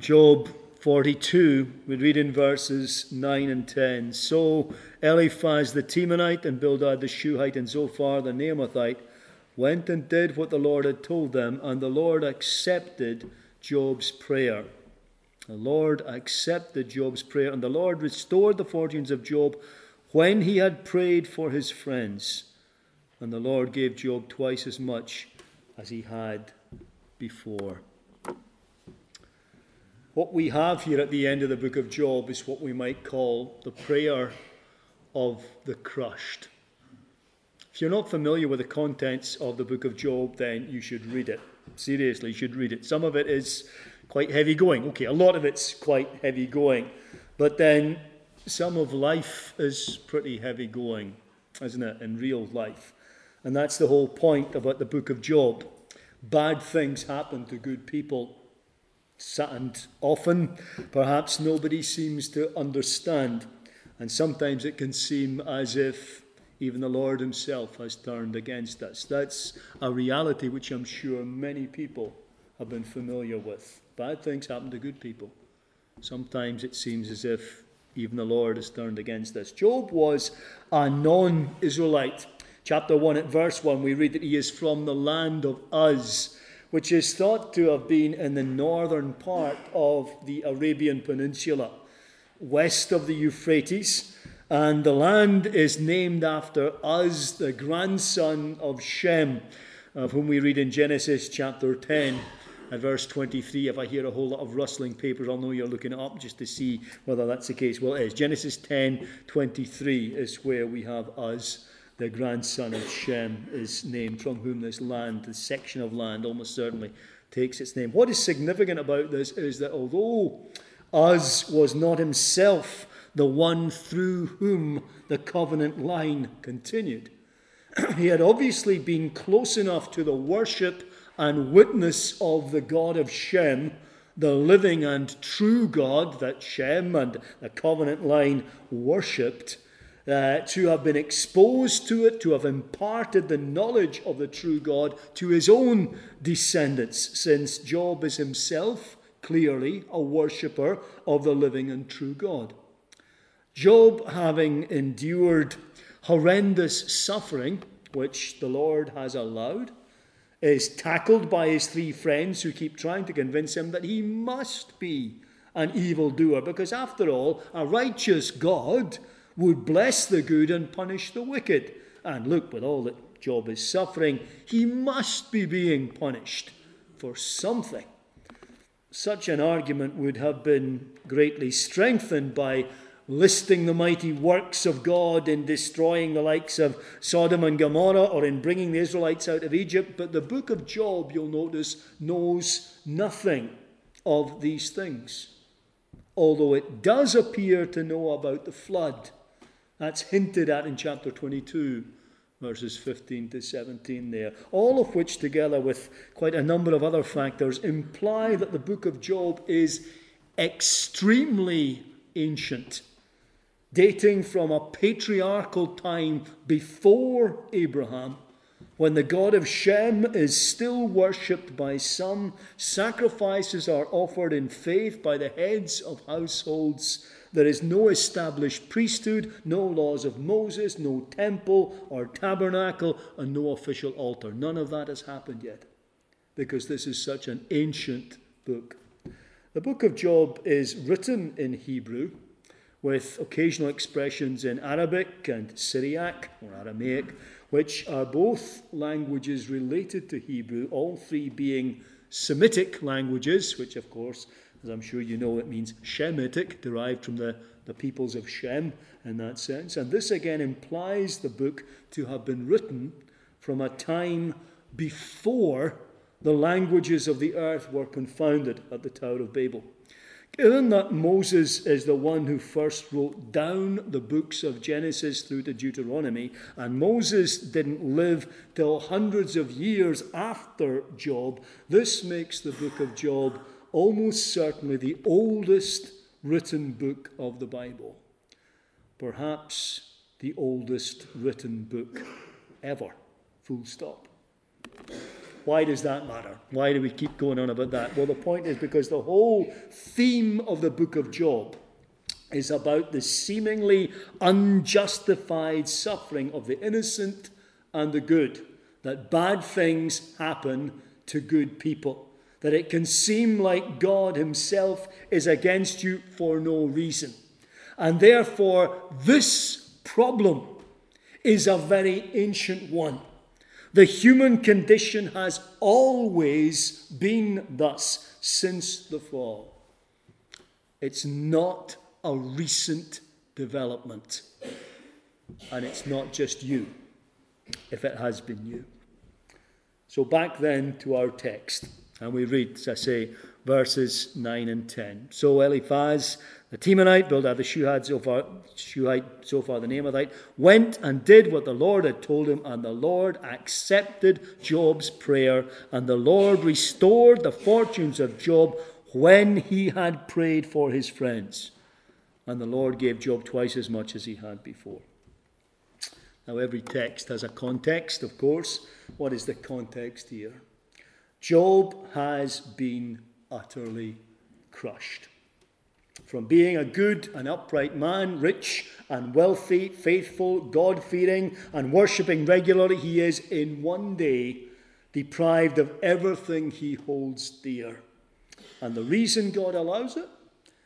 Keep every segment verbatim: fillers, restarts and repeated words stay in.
Job forty-two, we read in verses nine and ten. So Eliphaz the Temanite and Bildad the Shuhite and Zophar the Naamathite went and did what the Lord had told them, and the Lord accepted Job's prayer. The Lord accepted Job's prayer, and the Lord restored the fortunes of Job when he had prayed for his friends. And the Lord gave Job twice as much as he had before. What we have here at the end of the book of Job is what we might call the prayer of the crushed. If you're not familiar with the contents of the book of Job, then you should read it. Seriously, you should read it. Some of it is quite heavy going. Okay, a lot of it's quite heavy going. But then some of life is pretty heavy going, isn't it, in real life? And that's the whole point about the book of Job. Bad things happen to good people. And often, perhaps nobody seems to understand. And sometimes it can seem as if even the Lord himself has turned against us. That's a reality which I'm sure many people have been familiar with. Bad things happen to good people. Sometimes it seems as if even the Lord has turned against us. Job was a non-Israelite. Chapter one at verse one, we read that he is from the land of Uz, which is thought to have been in the northern part of the Arabian Peninsula, west of the Euphrates. And the land is named after Uz, the grandson of Shem, of whom we read in Genesis chapter ten, at verse twenty-three. If I hear a whole lot of rustling papers, I'll know you're looking it up just to see whether that's the case. Well, it is. Genesis ten twenty-three is where we have Uz, the grandson of Shem, is named, from whom this land, this section of land, almost certainly takes its name. What is significant about this is that although Uz was not himself the one through whom the covenant line continued, he had obviously been close enough to the worship and witness of the God of Shem, the living and true God that Shem and the covenant line worshipped, uh, to have been exposed to it, to have imparted the knowledge of the true God to his own descendants, since Job is himself clearly a worshipper of the living and true God. Job, having endured horrendous suffering, which the Lord has allowed, is tackled by his three friends who keep trying to convince him that he must be an evildoer, because after all, a righteous God would bless the good and punish the wicked. And look, with all that Job is suffering, he must be being punished for something. Such an argument would have been greatly strengthened by listing the mighty works of God in destroying the likes of Sodom and Gomorrah, or in bringing the Israelites out of Egypt. But the book of Job, you'll notice, knows nothing of these things, although it does appear to know about the flood. That's hinted at in chapter twenty-two, verses fifteen to seventeen there. All of which, together with quite a number of other factors, imply that the book of Job is extremely ancient, dating from a patriarchal time before Abraham, when the God of Shem is still worshipped by some, sacrifices are offered in faith by the heads of households. There is no established priesthood, no laws of Moses, no temple or tabernacle, and no official altar. None of that has happened yet, because this is such an ancient book. The book of Job is written in Hebrew, with occasional expressions in Arabic and Syriac, or Aramaic, which are both languages related to Hebrew, all three being Semitic languages, which of course, as I'm sure you know, it means Shemitic, derived from the, the peoples of Shem in that sense. And this again implies the book to have been written from a time before the languages of the earth were confounded at the Tower of Babel. Given that Moses is the one who first wrote down the books of Genesis through to Deuteronomy, and Moses didn't live till hundreds of years after Job, this makes the book of Job almost certainly the oldest written book of the Bible. Perhaps the oldest written book ever. Full stop. why does that matter? Why do we keep going on about that? Well, the point is because the whole theme of the book of Job is about the seemingly unjustified suffering of the innocent and the good, that bad things happen to good people, that it can seem like God himself is against you for no reason. And therefore, this problem is a very ancient one. The human condition has always been thus since the fall. It's not a recent development. And it's not just you, if it has been you. So back then to our text. And we read, as I say, verses nine and ten. So Eliphaz, the Temanite, Bildad the Shuhite, Zophar, Shuhite, Zophar the Naamathite, went and did what the Lord had told him, and the Lord accepted Job's prayer, and the Lord restored the fortunes of Job when he had prayed for his friends. And the Lord gave Job twice as much as he had before. Now every text has a context, of course. What is the context here? Job has been utterly crushed. From being a good and upright man, rich and wealthy, faithful, God-fearing and worshipping regularly, he is in one day deprived of everything he holds dear. And the reason God allows it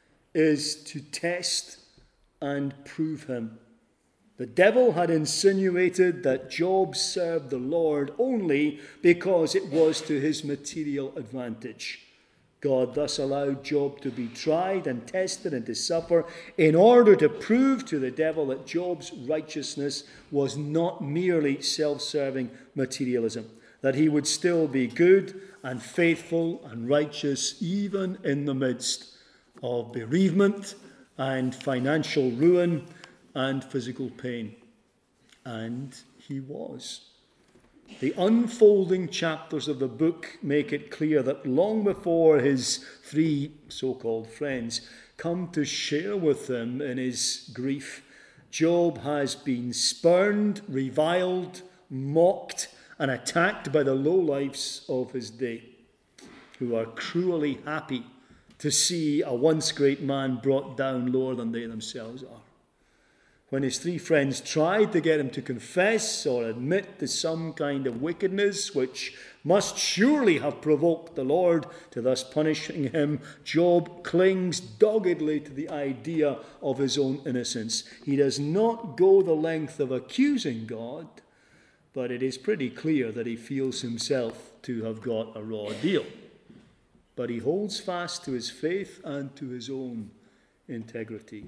is to test and prove him. The devil had insinuated that Job served the Lord only because it was to his material advantage. God thus allowed Job to be tried and tested and to suffer in order to prove to the devil that Job's righteousness was not merely self-serving materialism, that he would still be good and faithful and righteous even in the midst of bereavement and financial ruin and physical pain. And he was. The unfolding chapters of the book make it clear that long before his three so-called friends come to share with him in his grief, Job has been spurned, reviled, mocked, and attacked by the lowlifes of his day, who are cruelly happy to see a once great man brought down lower than they themselves are. When his three friends tried to get him to confess or admit to some kind of wickedness, which must surely have provoked the Lord to thus punishing him, Job clings doggedly to the idea of his own innocence. He does not go the length of accusing God, but it is pretty clear that he feels himself to have got a raw deal. But he holds fast to his faith and to his own integrity.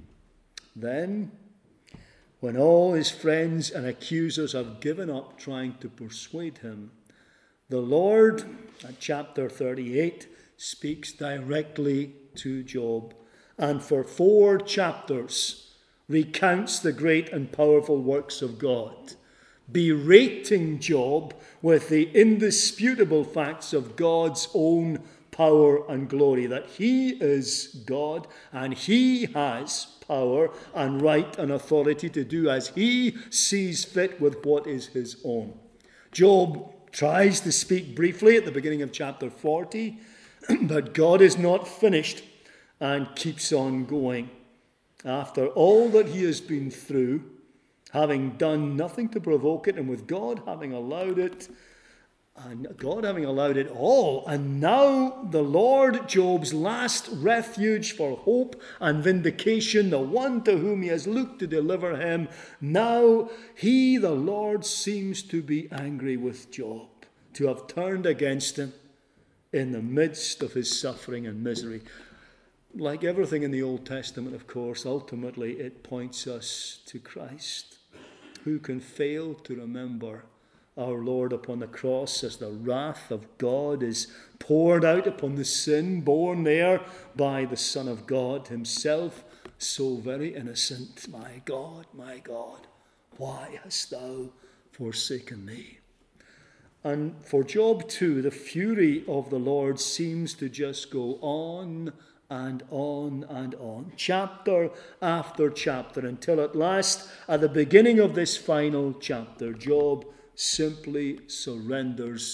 Then, when all his friends and accusers have given up trying to persuade him, the Lord, at chapter thirty-eight, speaks directly to Job, and for four chapters recounts the great and powerful works of God, berating Job with the indisputable facts of God's own power and glory, that he is God and he has power and right and authority to do as he sees fit with what is his own. Job tries to speak briefly at the beginning of chapter forty, but God is not finished and keeps on going. After all that he has been through, having done nothing to provoke it, and with God having allowed it, and God having allowed it all, and now the Lord, Job's last refuge for hope and vindication, the one to whom he has looked to deliver him, now he, the Lord, seems to be angry with Job, to have turned against him in the midst of his suffering and misery. Like everything in the Old Testament, of course, ultimately it points us to Christ. Who can fail to remember our Lord upon the cross as the wrath of God is poured out upon the sin borne there by the Son of God himself, so very innocent? My God, my God, why hast thou forsaken me? And for Job too, the fury of the Lord seems to just go on and on and on, chapter after chapter, until at last, at the beginning of this final chapter, Job simply surrenders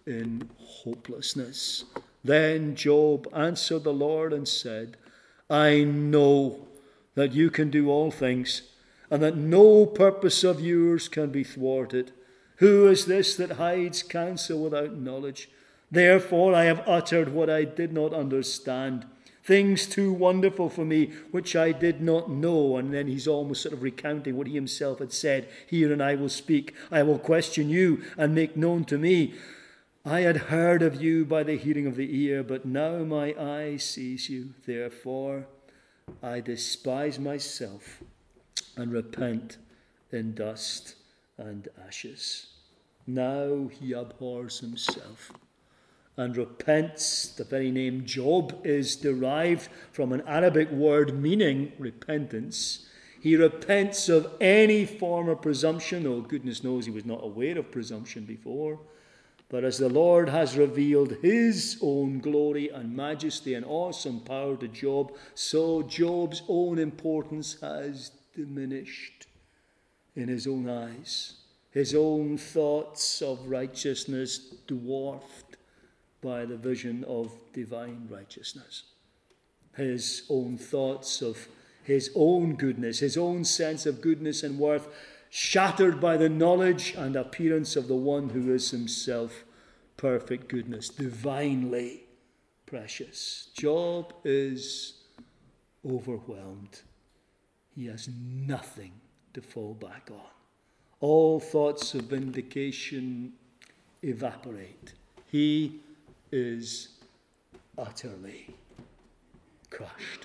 in hopelessness. Then Job answered the Lord and said, I know that you can do all things, and that no purpose of yours can be thwarted. Who is this that hides counsel without knowledge? Therefore I have uttered what I did not understand, things too wonderful for me, which I did not know. And then he's almost sort of recounting what he himself had said. Hear and I will speak. I will question you and make known to me. I had heard of you by the hearing of the ear, but now my eye sees you. Therefore I despise myself and repent in dust and ashes. Now he abhors himself and repents. The very name Job is derived from an Arabic word meaning repentance. He repents of any form of presumption, though goodness knows he was not aware of presumption before. But as the Lord has revealed his own glory and majesty and awesome power to Job, so Job's own importance has diminished in his own eyes. His own thoughts of righteousness dwarfed by the vision of divine righteousness. His own thoughts of his own goodness, his own sense of goodness and worth, shattered by the knowledge and appearance of the one who is himself perfect goodness, divinely precious. Job is overwhelmed. He has nothing to fall back on. All thoughts of vindication evaporate. He is utterly crushed.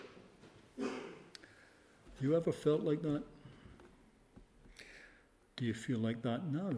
You ever felt like that? Do you feel like that now?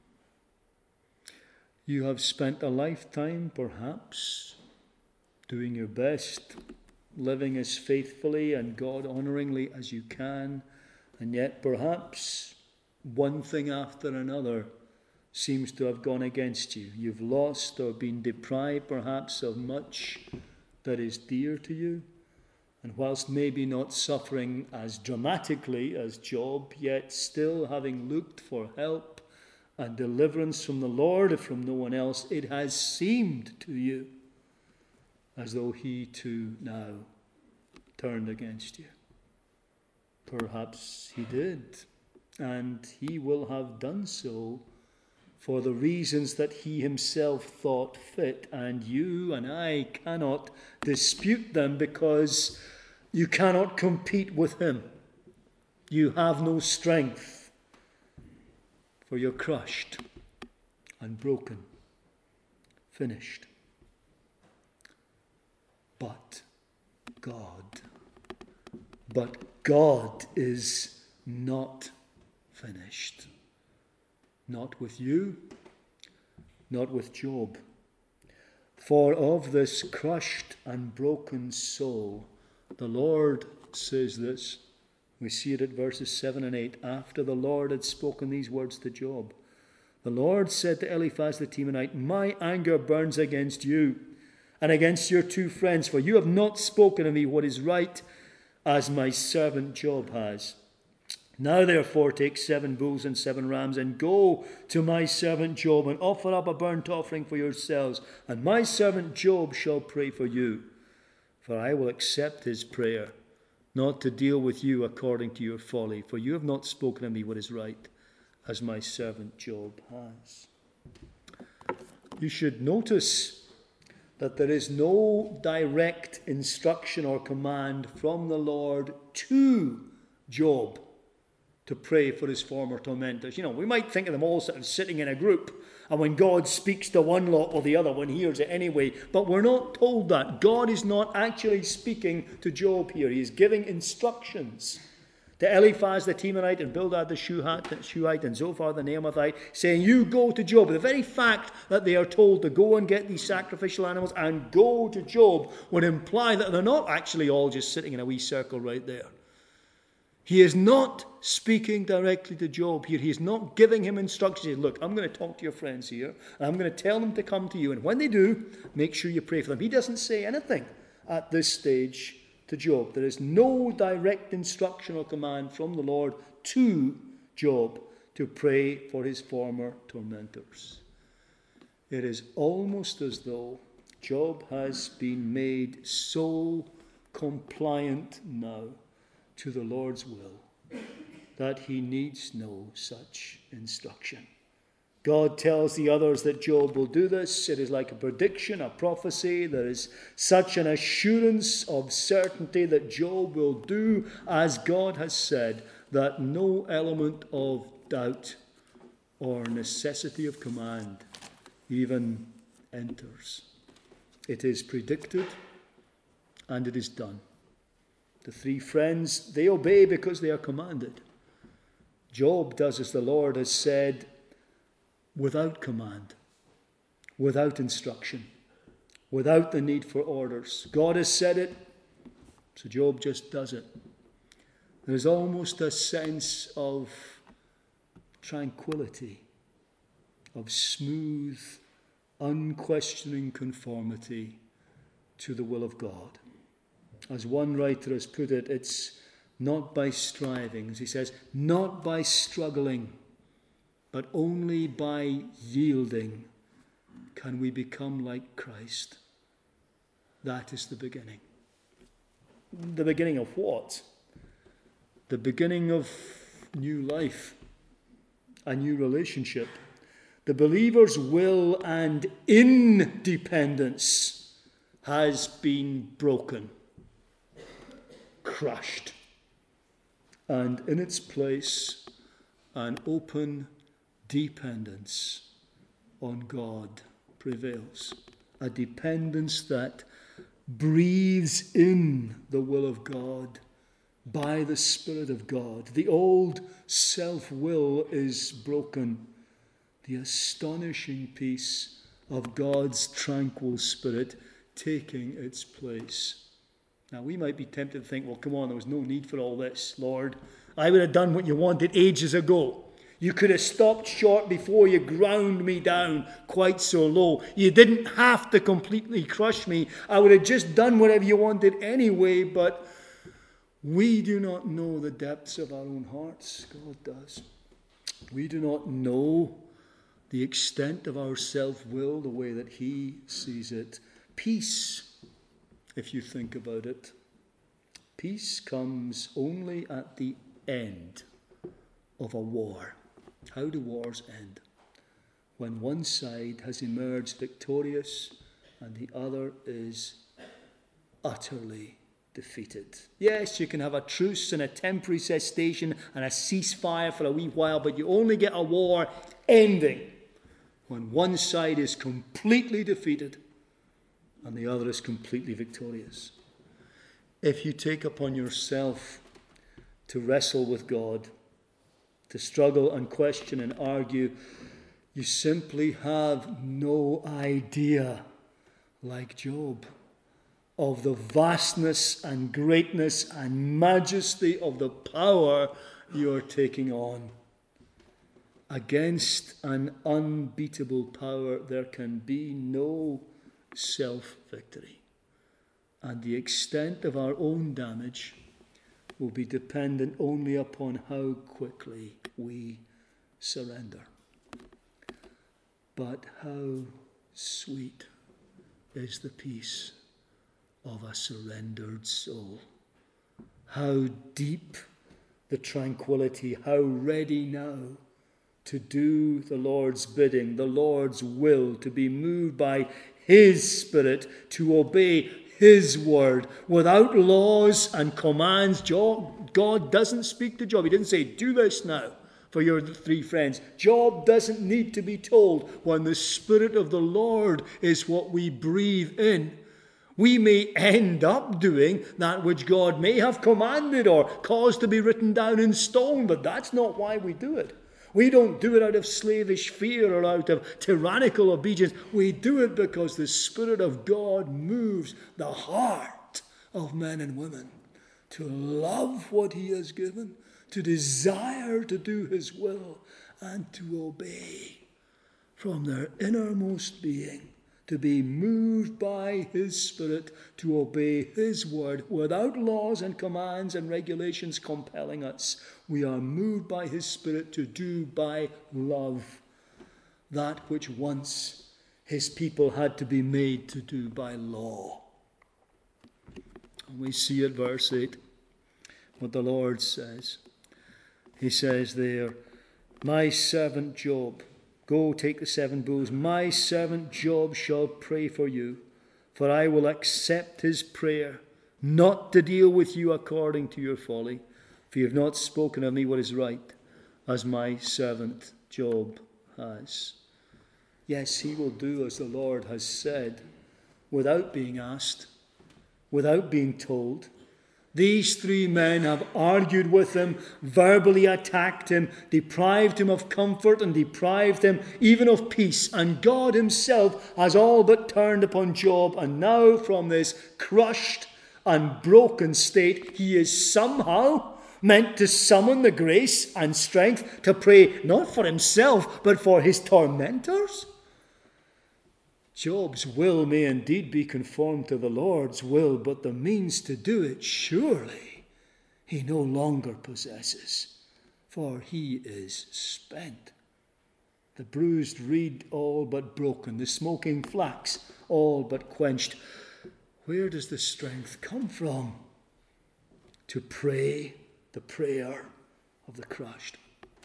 You have spent a lifetime, perhaps, doing your best, living as faithfully and God-honoringly as you can, and yet perhaps one thing after another seems to have gone against you. You've lost or been deprived, perhaps, of much that is dear to you. And whilst maybe not suffering as dramatically as Job, yet still having looked for help and deliverance from the Lord, if from no one else, it has seemed to you as though he too now turned against you. Perhaps he did, and he will have done so for the reasons that he himself thought fit, and you and I cannot dispute them because you cannot compete with him. You have no strength, for you're crushed and broken, finished. But God, but God is not finished. Not with you, not with Job. For of this crushed and broken soul, the Lord says this. We see it at verses seven and eight. After the Lord had spoken these words to Job, the Lord said to Eliphaz the Temanite, my anger burns against you and against your two friends, for you have not spoken to me what is right, as my servant Job has. Now therefore take seven bulls and seven rams, and go to my servant Job, and offer up a burnt offering for yourselves, and my servant Job shall pray for you. For I will accept his prayer, not to deal with you according to your folly, for you have not spoken to me what is right, as my servant Job has. You should notice that there is no direct instruction or command from the Lord to Job to pray for his former tormentors. You know, we might think of them all sort of sitting in a group, and when God speaks to one lot or the other, one hears it anyway. But we're not told that. God is not actually speaking to Job here. He is giving instructions to Eliphaz the Temanite and Bildad the Shuhite and Zophar the Naamathite, saying, you go to Job. The very fact that they are told to go and get these sacrificial animals and go to Job would imply that they're not actually all just sitting in a wee circle right there. He is not speaking directly to Job here. He is not giving him instructions. He says, look, I'm going to talk to your friends here, and I'm going to tell them to come to you. And when they do, make sure you pray for them. He doesn't say anything at this stage to Job. There is no direct instruction or command from the Lord to Job to pray for his former tormentors. it is almost as though Job has been made so compliant now to the Lord's will that he needs no such instruction. God tells the others that Job will do this. It is like a prediction, a prophecy. There is such an assurance of certainty that Job will do as God has said, that no element of doubt or necessity of command even enters. It is predicted and it is done. The three friends, they obey because they are commanded. Job does as the Lord has said, without command, without instruction, without the need for orders. God has said it, so Job just does it. There's almost a sense of tranquility, of smooth, unquestioning conformity to the will of God. As one writer has put it, it's not by striving, as he says, not by struggling, but only by yielding can we become like Christ. That is the beginning. The beginning of what? The beginning of new life, a new relationship. The believer's will and independence has been broken, crushed, and in its place, an open dependence on God prevails. A dependence that breathes in the will of God by the Spirit of God. The old self-will is broken. The astonishing peace of God's tranquil Spirit taking its place. Now, we might be tempted to think, well, come on, there was no need for all this, Lord. I would have done what you wanted ages ago. You could have stopped short before you ground me down quite so low. You didn't have to completely crush me. I would have just done whatever you wanted anyway, but we do not know the depths of our own hearts. God does. We do not know the extent of our self-will the way that he sees it. Peace, if you think about it, peace comes only at the end of a war. How do wars end? When one side has emerged victorious and the other is utterly defeated. Yes, you can have a truce and a temporary cessation and a ceasefire for a wee while, but you only get a war ending when one side is completely defeated and the other is completely victorious. If you take upon yourself to wrestle with God, to struggle and question and argue, you simply have no idea, like Job, of the vastness and greatness and majesty of the power you are taking on. Against an unbeatable power, there can be no self-victory. And the extent of our own damage will be dependent only upon how quickly we surrender. But how sweet is the peace of a surrendered soul. How deep the tranquility, how ready now to do the Lord's bidding, the Lord's will, to be moved by his Spirit, to obey his word, without laws and commands. God doesn't speak to Job. He didn't say, do this now for your three friends. Job doesn't need to be told. When the Spirit of the Lord is what we breathe in, we may end up doing that which God may have commanded or caused to be written down in stone, but that's not why we do it. We don't do it out of slavish fear or out of tyrannical obedience. We do it because the Spirit of God moves the heart of men and women to love what he has given, to desire to do his will, and to obey from their innermost being, to be moved by his Spirit, to obey his word without laws and commands and regulations compelling us. We are moved by his Spirit to do by love that which once his people had to be made to do by law. And we see at verse eight what the Lord says. He says there, my servant Job, go take the seven bulls. My servant Job shall pray for you, for I will accept his prayer, not to deal with you according to your folly, for you have not spoken of me what is right, as my servant Job has. Yes, he will do as the Lord has said, without being asked, without being told. These three men have argued with him, verbally attacked him, deprived him of comfort and deprived him even of peace. And God himself has all but turned upon Job. And now from this crushed and broken state, he is somehow meant to summon the grace and strength to pray not for himself, but for his tormentors. Job's will may indeed be conformed to the Lord's will, but the means to do it surely he no longer possesses, for he is spent. The bruised reed all but broken, the smoking flax all but quenched. Where does the strength come from to pray the prayer of the crushed?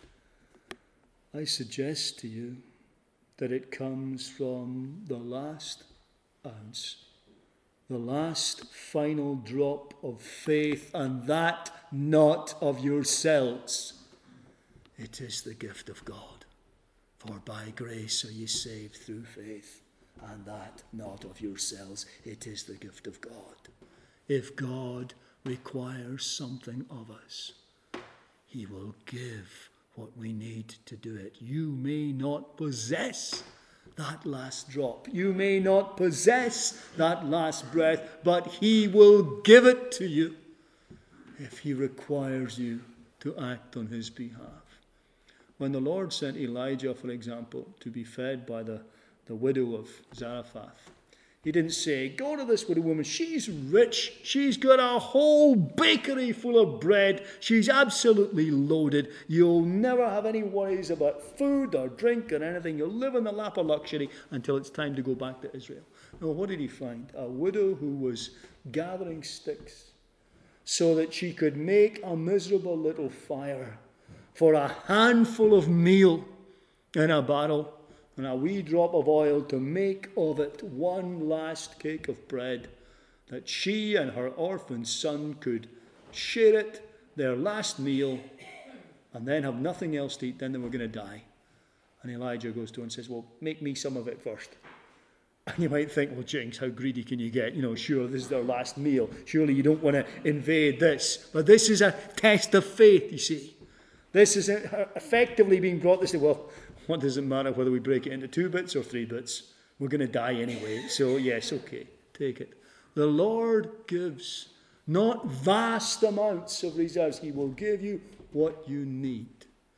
I suggest to you that it comes from the last ounce, the last final drop of faith, and that not of yourselves. It is the gift of God. For by grace are ye saved through faith, and that not of yourselves. It is the gift of God. If God requires something of us, he will give what we need to do it. You may not possess that last drop. You may not possess that last breath, but he will give it to you if he requires you to act on his behalf. When the Lord sent Elijah, for example, to be fed by the, the widow of Zarephath, he didn't say, go to this widow woman. She's rich. She's got a whole bakery full of bread. She's absolutely loaded. You'll never have any worries about food or drink or anything. You'll live in the lap of luxury until it's time to go back to Israel. No, what did he find? A widow who was gathering sticks so that she could make a miserable little fire for a handful of meal in a barrel, and a wee drop of oil to make of it one last cake of bread, that she and her orphan son could share it, their last meal, and then have nothing else to eat. Then they were going to die. And Elijah goes to her and says, well, make me some of it first. And you might think, well, Jinx, how greedy can you get? You know, sure, this is their last meal. Surely you don't want to invade this. But this is a test of faith, you see. This is effectively being brought to say, well, what does it matter whether we break it into two bits or three bits? We're going to die anyway. So, yes, okay, take it. The Lord gives not vast amounts of reserves. He will give you what you need.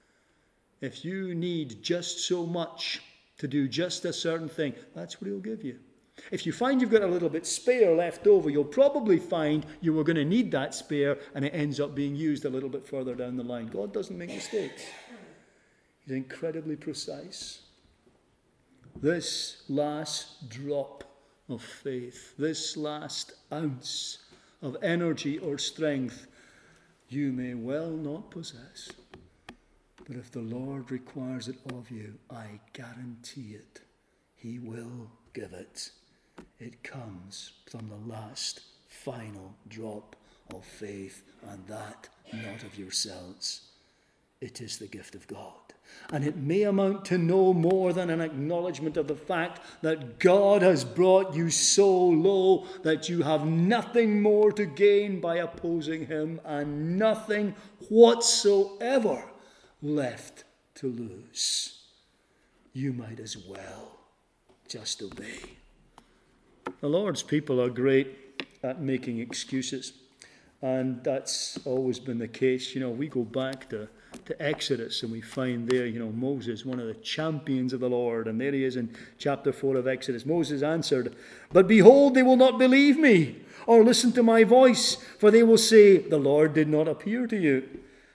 If you need just so much to do just a certain thing, that's what he'll give you. If you find you've got a little bit spare left over, you'll probably find you were going to need that spare, and it ends up being used a little bit further down the line. God doesn't make mistakes. He's incredibly precise. This last drop of faith, this last ounce of energy or strength, you may well not possess. But if the Lord requires it of you, I guarantee it, he will give it. It comes from the last, final drop of faith, and that not of yourselves. It is the gift of God. And it may amount to no more than an acknowledgement of the fact that God has brought you so low that you have nothing more to gain by opposing him, and nothing whatsoever left to lose. You might as well just obey. The Lord's people are great at making excuses, and that's always been the case. You know, we go back to to Exodus, and we find there, you know, Moses, one of the champions of the Lord, and there he is in chapter four of Exodus. Moses answered, but behold, they will not believe me or listen to my voice, for they will say, the Lord did not appear to you.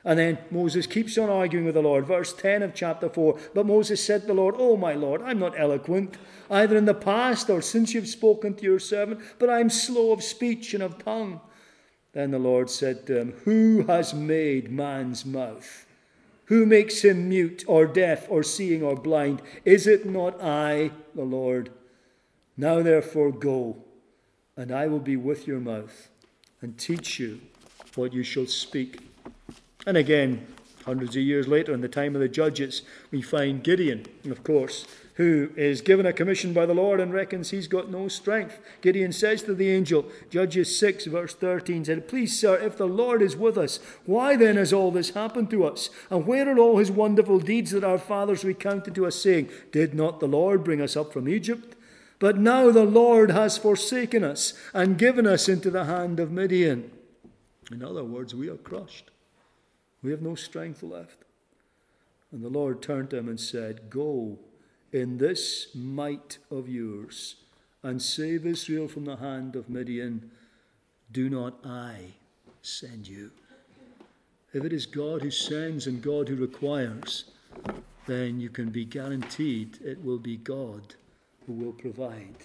And then Moses keeps on arguing with the Lord. Verse ten of chapter four. But Moses said to the Lord, "Oh, my Lord, I'm not eloquent, either in the past or since you've spoken to your servant, but I'm slow of speech and of tongue." Then the Lord said to him, "Who has made man's mouth? Who makes him mute or deaf or seeing or blind? Is it not I, the Lord? Now therefore go, and I will be with your mouth and teach you what you shall speak." And again, hundreds of years later, in the time of the judges, we find Gideon, of course, who is given a commission by the Lord and reckons he's got no strength. Gideon says to the angel, Judges six, verse thirteen, said, "Please, sir, if the Lord is with us, why then has all this happened to us? And where are all his wonderful deeds that our fathers recounted to us, saying, Did not the Lord bring us up from Egypt? But now the Lord has forsaken us and given us into the hand of Midian." In other words, we are crushed. We have no strength left. And the Lord turned to him and said, "Go in this might of yours and save Israel from the hand of Midian. Do not I send you?" If it is God who sends and God who requires, then you can be guaranteed it will be God who will provide.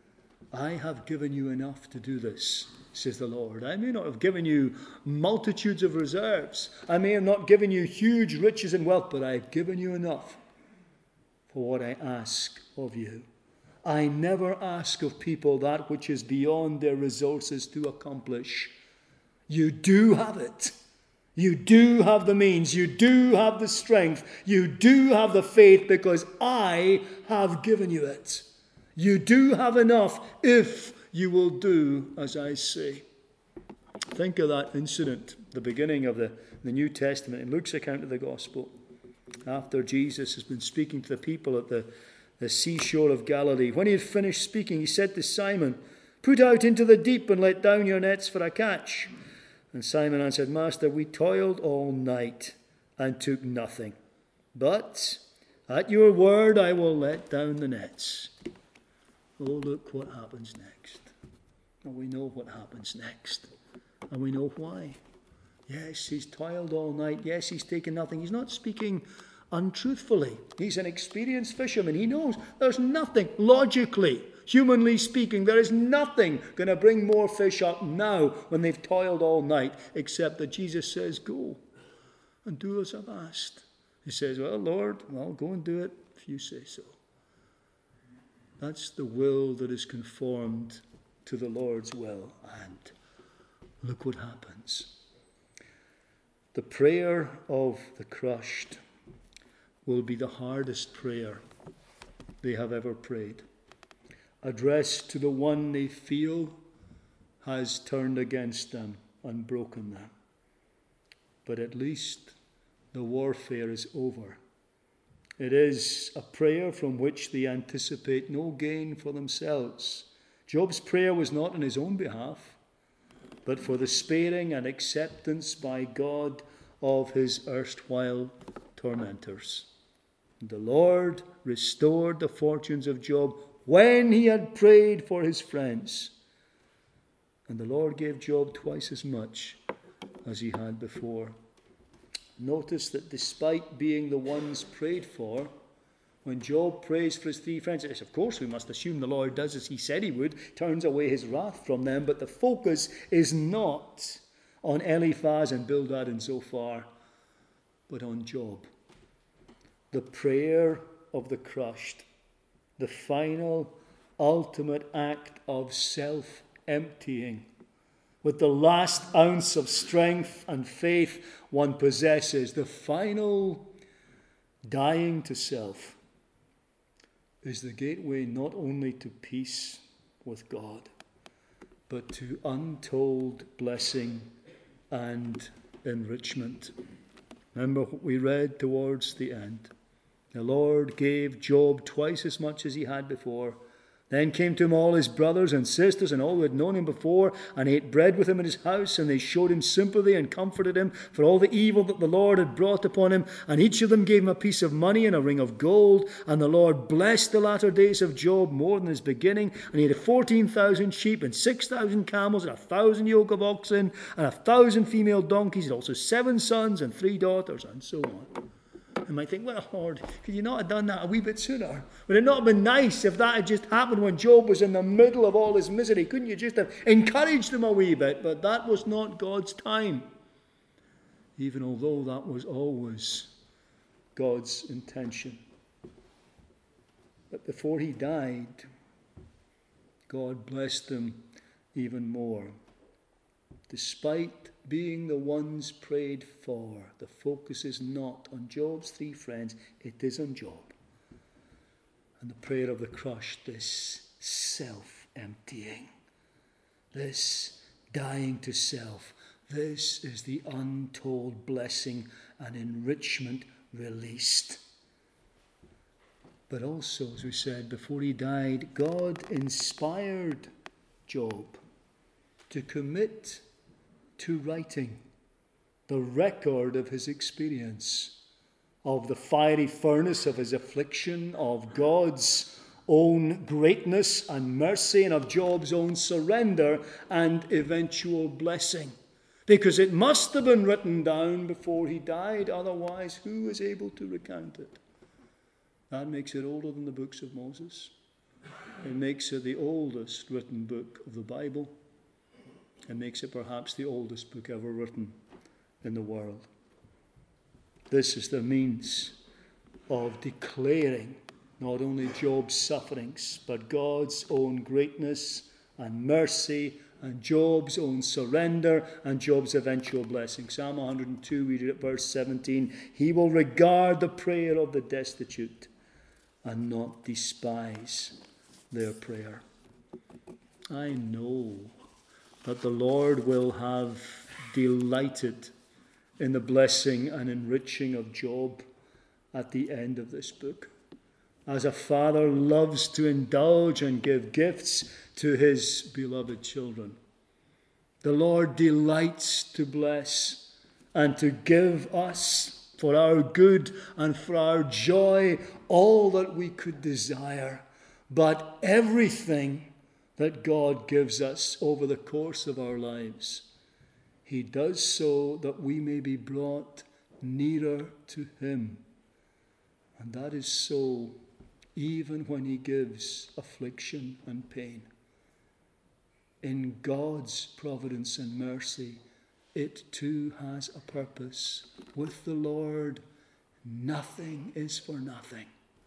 "I have given you enough to do this," says the Lord. "I may not have given you multitudes of reserves. I may have not given you huge riches and wealth, but I've given you enough for what I ask of you. I never ask of people that which is beyond their resources to accomplish. You do have it. You do have the means. You do have the strength. You do have the faith because I have given you it. You do have enough if you will do as I say." Think of that incident, the beginning of the, the New Testament, in Luke's account of the Gospel. After Jesus has been speaking to the people at the, the seashore of Galilee. When he had finished speaking, he said to Simon, "Put out into the deep and let down your nets for a catch." And Simon answered, "Master, we toiled all night and took nothing. But at your word I will let down the nets." Oh, look what happens next. And we know what happens next. And we know why. Yes, he's toiled all night. Yes, he's taken nothing. He's not speaking untruthfully. He's an experienced fisherman. He knows there's nothing, logically, humanly speaking, there is nothing going to bring more fish up now when they've toiled all night, except that Jesus says, "Go and do as I've asked." He says, "Well, Lord, I'll go and do it if you say so." That's the will that is conformed to the Lord's will. And look what happens. The prayer of the crushed will be the hardest prayer they have ever prayed, addressed to the one they feel has turned against them and broken them. But at least the warfare is over. It is a prayer from which they anticipate no gain for themselves. Job's prayer was not on his own behalf, but for the sparing and acceptance by God of his erstwhile tormentors. The Lord restored the fortunes of Job when he had prayed for his friends. And the Lord gave Job twice as much as he had before. Notice that despite being the ones prayed for, when Job prays for his three friends, of course we must assume the Lord does as he said he would, turns away his wrath from them, but the focus is not on Eliphaz and Bildad and Zophar, but on Job. The prayer of the crushed, the final, ultimate act of self-emptying, with the last ounce of strength and faith one possesses, the final dying to self, is the gateway not only to peace with God, but to untold blessing and enrichment. Remember what we read towards the end. The Lord gave Job twice as much as he had before, Then came to him all his brothers and sisters and all who had known him before, and ate bread with him in his house, and they showed him sympathy and comforted him for all the evil that the Lord had brought upon him. And each of them gave him a piece of money and a ring of gold. And the Lord blessed the latter days of Job more than his beginning. And he had fourteen thousand sheep and six thousand camels and a thousand yoke of oxen and a thousand female donkeys, and also seven sons and three daughters, and so on. You might think, well, Lord, could you not have done that a wee bit sooner? Would it not have been nice if that had just happened when Job was in the middle of all his misery? Couldn't you just have encouraged him a wee bit? But that was not God's time, even although that was always God's intention. But before he died, God blessed him even more. Despite being the ones prayed for, the focus is not on Job's three friends, it is on Job. And the prayer of the crushed, this self-emptying, this dying to self, this is the untold blessing and enrichment released. But also, as we said, before he died, God inspired Job to commit to writing the record of his experience, of the fiery furnace of his affliction, of God's own greatness and mercy, and of Job's own surrender and eventual blessing. Because it must have been written down before he died, otherwise who is able to recount it? That makes it older than the books of Moses. It makes it the oldest written book of the Bible. It makes it perhaps the oldest book ever written in the world. This is the means of declaring not only Job's sufferings, but God's own greatness and mercy, and Job's own surrender, and Job's eventual blessing. Psalm one hundred two, we read at verse seventeen, he will regard the prayer of the destitute and not despise their prayer. I know that the Lord will have delighted in the blessing and enriching of Job at the end of this book. As a father loves to indulge and give gifts to his beloved children, the Lord delights to bless and to give us, for our good and for our joy, all that we could desire, but everything that God gives us over the course of our lives, he does so that we may be brought nearer to him. And that is so even when he gives affliction and pain. In God's providence and mercy, it too has a purpose. With the Lord, nothing is for nothing.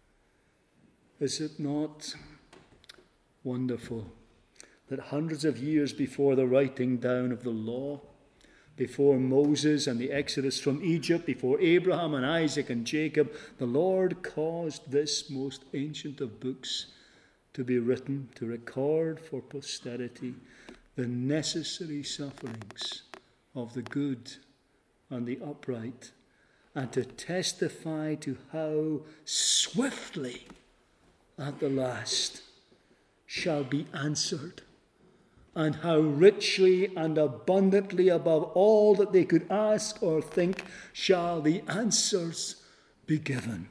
Is it not wonderful that hundreds of years before the writing down of the law, before Moses and the exodus from Egypt, before Abraham and Isaac and Jacob, the Lord caused this most ancient of books to be written, to record for posterity the necessary sufferings of the good and the upright, and to testify to how swiftly at the last shall be answered, and how richly and abundantly above all that they could ask or think shall the answers be given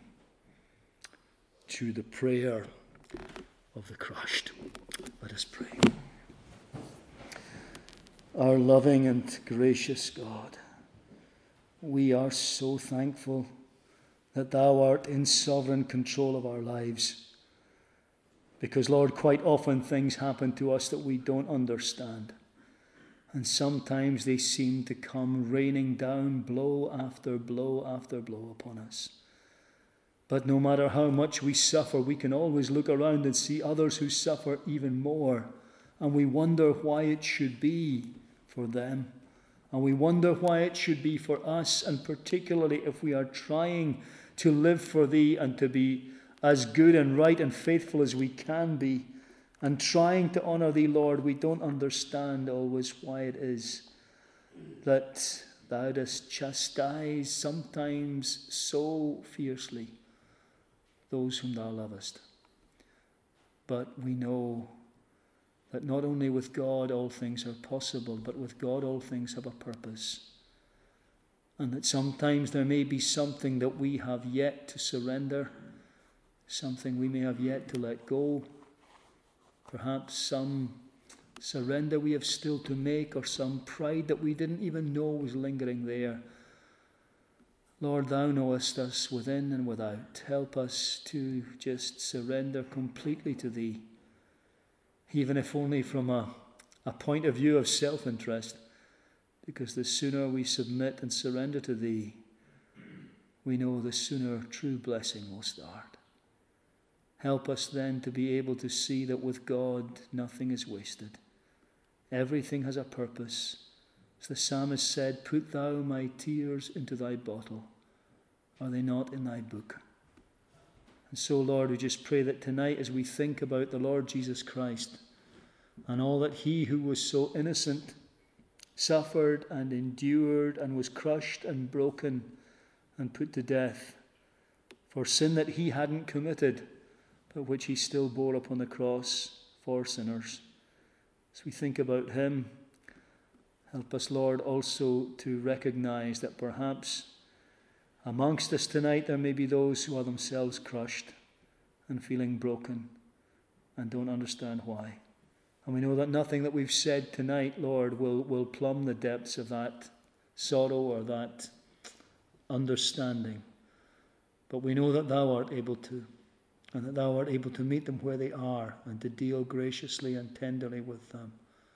to the prayer of the crushed. Let us pray. Our loving and gracious God, we are so thankful that thou art in sovereign control of our lives. Because, Lord, quite often things happen to us that we don't understand. And sometimes they seem to come raining down blow after blow after blow upon us. But no matter how much we suffer, we can always look around and see others who suffer even more. And we wonder why it should be for them. And we wonder why it should be for us, and particularly if we are trying to live for thee and to be as good and right and faithful as we can be, and trying to honour thee, Lord, we don't understand always why it is that thou dost chastise sometimes so fiercely those whom thou lovest. But we know that not only with God all things are possible, but with God all things have a purpose. And that sometimes there may be something that we have yet to surrender, something we may have yet to let go, perhaps some surrender we have still to make, or some pride that we didn't even know was lingering there. Lord, thou knowest us within and without. Help us to just surrender completely to thee, even if only from a, a point of view of self-interest, because the sooner we submit and surrender to thee, we know the sooner true blessing will start. Help us then to be able to see that with God nothing is wasted. Everything has a purpose. As the psalmist said, put thou my tears into thy bottle. Are they not in thy book? And so, Lord, we just pray that tonight as we think about the Lord Jesus Christ and all that he who was so innocent suffered and endured and was crushed and broken and put to death for sin that he hadn't committed, but which he still bore upon the cross for sinners. As we think about him, help us, Lord, also to recognize that perhaps amongst us tonight there may be those who are themselves crushed and feeling broken and don't understand why. And we know that nothing that we've said tonight, Lord, will, will plumb the depths of that sorrow or that understanding. But we know that thou art able to, and that thou art able to meet them where they are and to deal graciously and tenderly with them.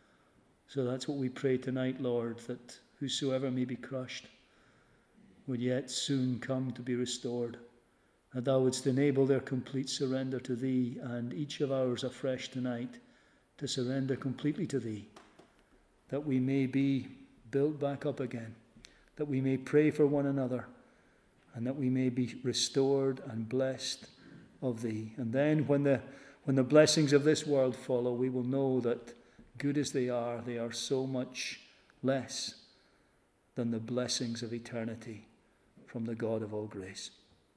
So that's what we pray tonight, Lord, that whosoever may be crushed would yet soon come to be restored, that thou wouldst enable their complete surrender to thee, and each of ours afresh tonight to surrender completely to thee, that we may be built back up again, that we may pray for one another, and that we may be restored and blessed of thee. And then when the when the blessings of this world follow, we will know that good as they are, they are so much less than the blessings of eternity from the God of all grace.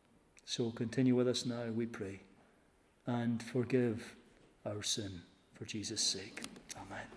So continue with us now, we pray, and forgive our sin for Jesus' sake. Amen.